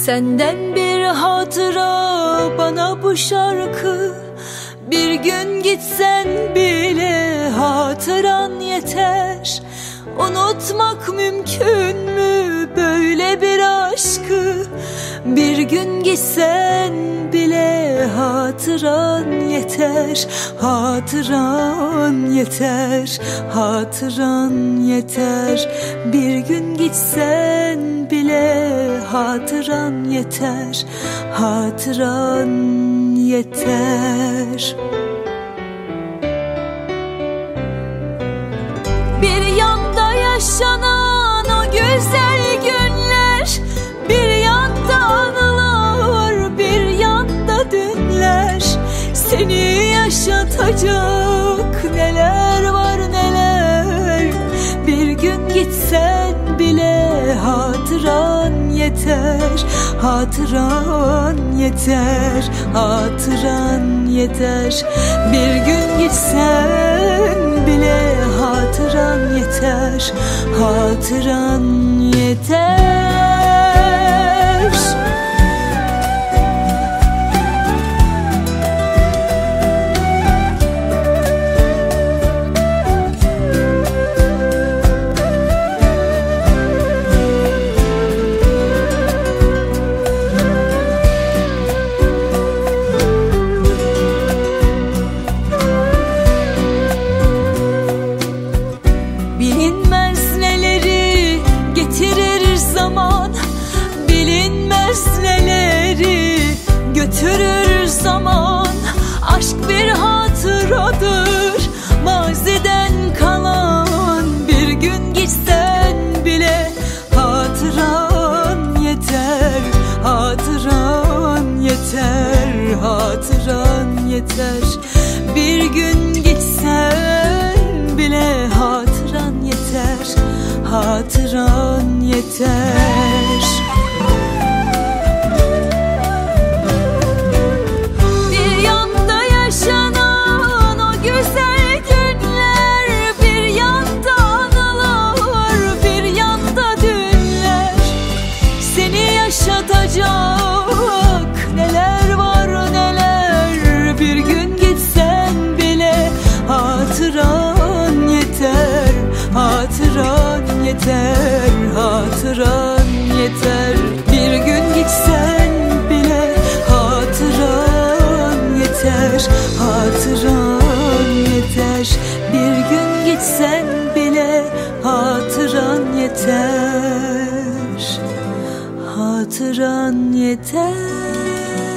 Senden bir hatıra bana bu şarkı. Bir gün gitsen bile hatıran yeter. Unutmak mümkün mü böyle bir aşkı? Bir gün gitsen bile hatıran yeter. Hatıran yeter, hatıran yeter. Bir gün gitsen bile hatıran yeter. Hatıran yeter. Bir yanda yaşanan o güzel günler, bir yanda anılar, bir yanda dünler. Seni yaşatacak neler var neler. Bir gün gitsen bile hatıran yeter. Hatıran yeter, hatıran yeter. Bir gün gitsen bile hatıran yeter. Hatıran yeter. Bilinmez neleri getirir zaman, bilinmez neleri götürür zaman. Aşk bir hatıradır maziden kalan. Bir gün gitsen bile hatıran yeter. Hatıran yeter, hatıran yeter. Bir gün gitsen bile hatıran yeter. Hatıran yeter. Bir yanda yaşanan o güzel günler, bir yanda anılar, bir yanda dünler. Seni yaşatacak neler var neler. Bir gün gitsen bile hatıran yeter. Hatıran yeter, hatıran yeter. Bir gün gitsen bile hatıran yeter. Hatıran yeter. Bir gün gitsen bile hatıran yeter. Hatıran yeter.